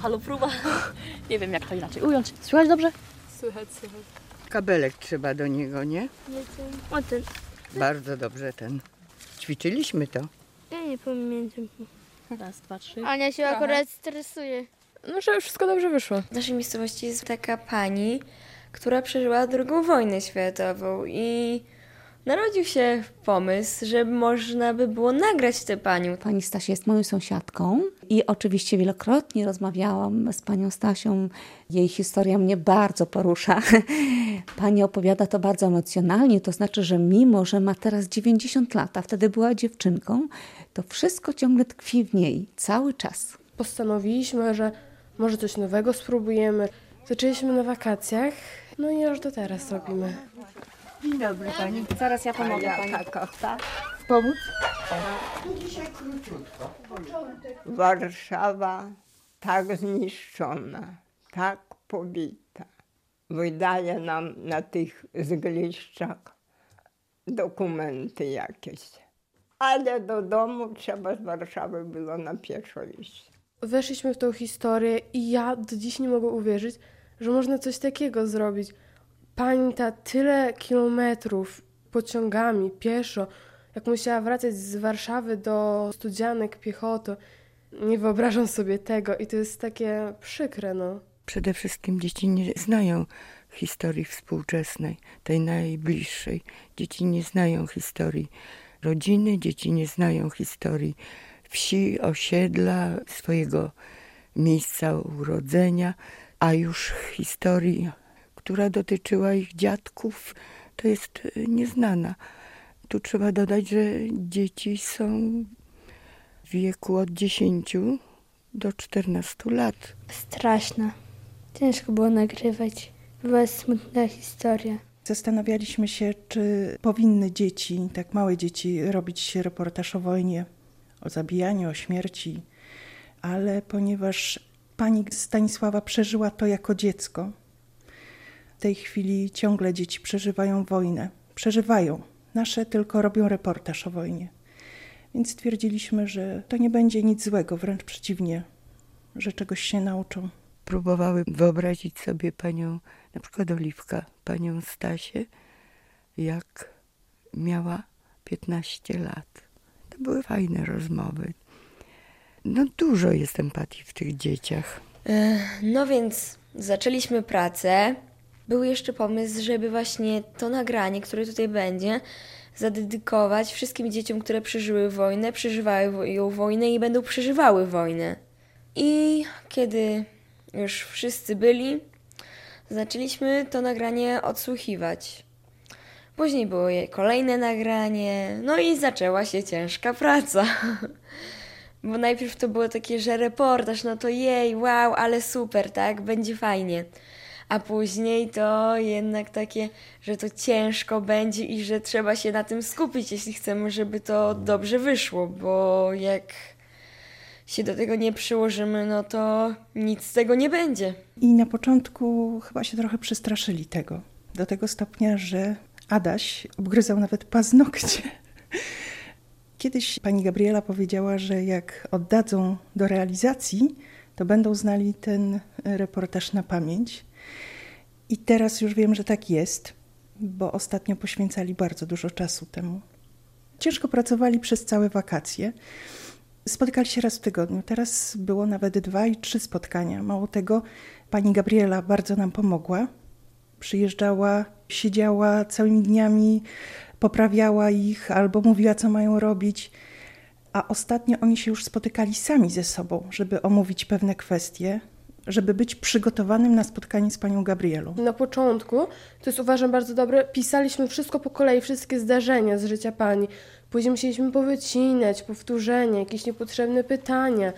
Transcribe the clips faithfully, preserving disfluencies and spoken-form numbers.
Halo, próba. Nie wiem, jak to inaczej ująć. Słychać dobrze? Słychać, słychać. Kabelek trzeba do niego, nie? Nie ten. O ten. Bardzo dobrze ten. Ćwiczyliśmy to. Ja nie pamiętam. Raz, dwa, trzy. Ania się akurat stresuje. No, że wszystko dobrze wyszło. W naszej miejscowości jest taka pani, która przeżyła drugą wojnę światową i narodził się pomysł, że można by było nagrać tę panią. Pani Stasia jest moją sąsiadką i oczywiście wielokrotnie rozmawiałam z panią Stasią. Jej historia mnie bardzo porusza. Pani opowiada to bardzo emocjonalnie, to znaczy, że mimo, że ma teraz dziewięćdziesiąt lat, a wtedy była dziewczynką, to wszystko ciągle tkwi w niej cały czas. Postanowiliśmy, że może coś nowego spróbujemy. Zaczęliśmy na wakacjach, no i aż do teraz robimy. Dzień dobry pani. Zaraz ja pomogę ja pani. taka. Pomóc? Dzisiaj króciutko. Warszawa tak zniszczona, tak pobita. Wydaje nam na tych zgliszczach dokumenty jakieś. Ale do domu trzeba z Warszawy było na pieszo iść. Weszliśmy w tą historię i ja do dziś nie mogę uwierzyć, że można coś takiego zrobić. Pani ta tyle kilometrów pociągami, pieszo, jak musiała wracać z Warszawy do Studzianek piechotą. Nie wyobrażam sobie tego i to jest takie przykre, no. Przede wszystkim dzieci nie znają historii współczesnej, tej najbliższej. Dzieci nie znają historii rodziny, dzieci nie znają historii wsi, osiedla, swojego miejsca urodzenia, a już historii, która dotyczyła ich dziadków, to jest nieznana. Tu trzeba dodać, że dzieci są w wieku od dziesięciu do czternastu lat. Straszna. Ciężko było nagrywać. Była smutna historia. Zastanawialiśmy się, czy powinny dzieci, tak małe dzieci, robić reportaż o wojnie, o zabijaniu, o śmierci, ale ponieważ pani Stanisława przeżyła to jako dziecko, w tej chwili ciągle dzieci przeżywają wojnę. Przeżywają. Nasze tylko robią reportaż o wojnie. Więc stwierdziliśmy, że to nie będzie nic złego, wręcz przeciwnie, że czegoś się nauczą. Próbowały wyobrazić sobie panią, na przykład Oliwka, panią Stasię, jak miała piętnaście lat. To były fajne rozmowy. No dużo jest empatii w tych dzieciach. No więc zaczęliśmy pracę. Był jeszcze pomysł, żeby właśnie to nagranie, które tutaj będzie, zadedykować wszystkim dzieciom, które przeżyły wojnę, przeżywały ją wojnę i będą przeżywały wojnę. I kiedy już wszyscy byli, zaczęliśmy to nagranie odsłuchiwać. Później było kolejne nagranie, no i zaczęła się ciężka praca. Bo najpierw to było takie, że reportaż, no to jej, wow, ale super, tak, będzie fajnie. A później to jednak takie, że to ciężko będzie i że trzeba się na tym skupić, jeśli chcemy, żeby to dobrze wyszło, bo jak się do tego nie przyłożymy, no to nic z tego nie będzie. I na początku chyba się trochę przestraszyli tego, do tego stopnia, że Adaś obgryzał nawet paznokcie. Kiedyś pani Gabriela powiedziała, że jak oddadzą do realizacji, to będą znali ten reportaż na pamięć. I teraz już wiem, że tak jest, bo ostatnio poświęcali bardzo dużo czasu temu. Ciężko pracowali przez całe wakacje. Spotykali się raz w tygodniu. Teraz było nawet dwa i trzy spotkania. Mało tego, pani Gabriela bardzo nam pomogła. Przyjeżdżała, siedziała całymi dniami, poprawiała ich albo mówiła, co mają robić. A ostatnio oni się już spotykali sami ze sobą, żeby omówić pewne kwestie, żeby być przygotowanym na spotkanie z panią Gabrielą. Na początku, to jest uważam bardzo dobre, pisaliśmy wszystko po kolei, wszystkie zdarzenia z życia pani. Później musieliśmy powycinać, powtórzenia, jakieś niepotrzebne pytania.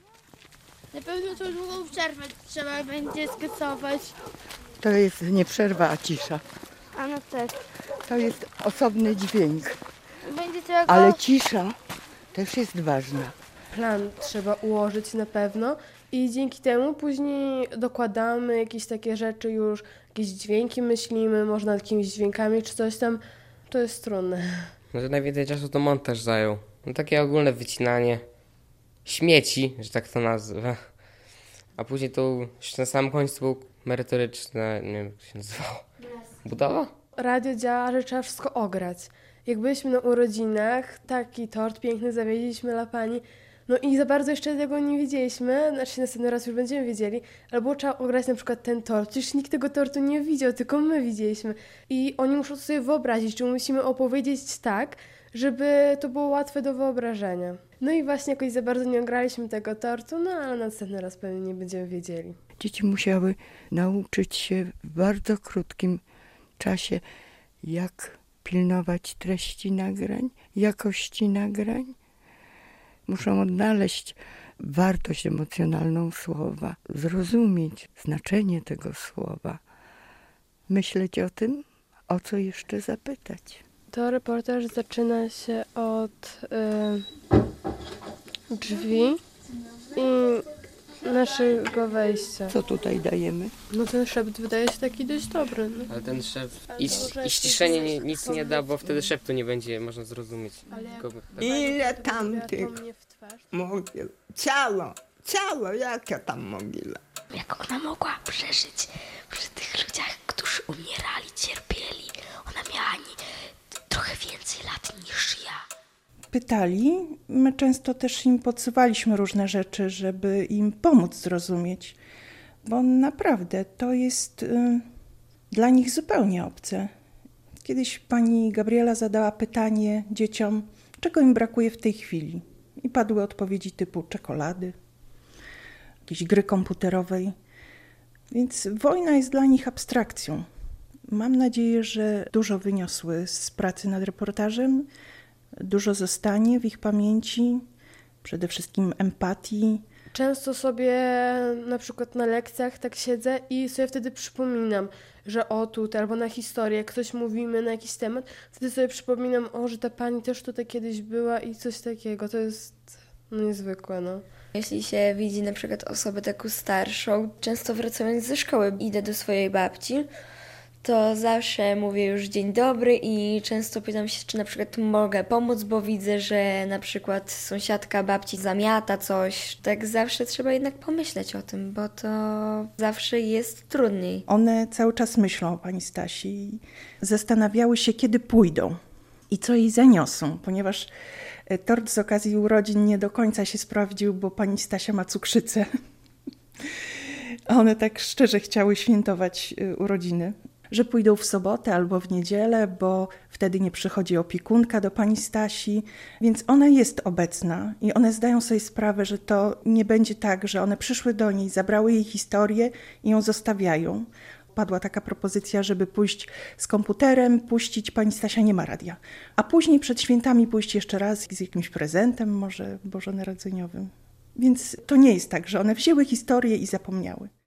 Na pewno to długą przerwę trzeba będzie skasować. To jest nie przerwa, a cisza. A no tak. To jest osobny dźwięk, Będzie trzeba go... ale cisza też jest ważna. Plan trzeba ułożyć na pewno i dzięki temu później dokładamy jakieś takie rzeczy już, jakieś dźwięki myślimy, może nad jakimiś dźwiękami czy coś tam. To jest trudne. No to najwięcej czasu to montaż zajął. No takie ogólne wycinanie śmieci, że tak to nazwę. a później to już na samym końcu był merytoryczne, nie wiem jak to się nazywało. Budowa? Radio działa, że trzeba wszystko ograć. Jak byliśmy na urodzinach, taki tort piękny zawieźliśmy dla pani, no i za bardzo jeszcze tego nie wiedzieliśmy, znaczy następny raz już będziemy wiedzieli, ale było trzeba ograć na przykład ten tort. Przecież nikt tego tortu nie widział, tylko my widzieliśmy. I oni muszą to sobie wyobrazić, czy musimy opowiedzieć tak, żeby to było łatwe do wyobrażenia. No i właśnie jakoś za bardzo nie ograliśmy tego tortu, no ale następny raz pewnie nie będziemy wiedzieli. Dzieci musiały nauczyć się w bardzo krótkim czasie, jak pilnować treści nagrań, jakości nagrań. Muszą odnaleźć wartość emocjonalną słowa, zrozumieć znaczenie tego słowa, myśleć o tym, o co jeszcze zapytać. To reportaż zaczyna się od y, drzwi i naszego wejścia. Co tutaj dajemy? No ten szept wydaje się taki dość dobry. No. Ale ten szept i, i ściszenie nie, nic nie da, bo wtedy szeptu nie będzie można zrozumieć. Tylko tak. Ile tam tych mogiel? Ciało, ciało, jakie tam mogile? Jak ona mogła przeżyć przy tych ludziach, którzy umierali, cierpieli. Ona miała nie, trochę więcej lat niż ja. Pytali, my często też im podsuwaliśmy różne rzeczy, żeby im pomóc zrozumieć, bo naprawdę to jest y, dla nich zupełnie obce. Kiedyś pani Gabriela zadała pytanie dzieciom, czego im brakuje w tej chwili. I padły odpowiedzi typu czekolady, jakiejś gry komputerowej. Więc wojna jest dla nich abstrakcją. Mam nadzieję, że dużo wyniosły z pracy nad reportażem, dużo zostanie w ich pamięci, przede wszystkim empatii. Często sobie na przykład na lekcjach tak siedzę i sobie wtedy przypominam, że o tutaj albo na historię, jak coś mówimy na jakiś temat, wtedy sobie przypominam, o, że ta pani też tutaj kiedyś była i coś takiego. To jest no, niezwykłe, no. Jeśli się widzi na przykład osobę taką starszą, często wracając ze szkoły, idę do swojej babci, to zawsze mówię już dzień dobry i często pytam się, czy na przykład mogę pomóc, bo widzę, że na przykład sąsiadka babci zamiata coś. Tak zawsze trzeba jednak pomyśleć o tym, bo to zawsze jest trudniej. One cały czas myślą o pani Stasi i zastanawiały się, kiedy pójdą i co jej zaniosą, ponieważ tort z okazji urodzin nie do końca się sprawdził, bo pani Stasia ma cukrzycę. A one tak szczerze chciały świętować urodziny, że pójdą w sobotę albo w niedzielę, bo wtedy nie przychodzi opiekunka do pani Stasi, więc ona jest obecna i one zdają sobie sprawę, że to nie będzie tak, że one przyszły do niej, zabrały jej historię i ją zostawiają. Padła taka propozycja, żeby pójść z komputerem, puścić, pani Stasia nie ma radia, a później przed świętami pójść jeszcze raz z jakimś prezentem, może bożonarodzeniowym. Więc to nie jest tak, że one wzięły historię i zapomniały.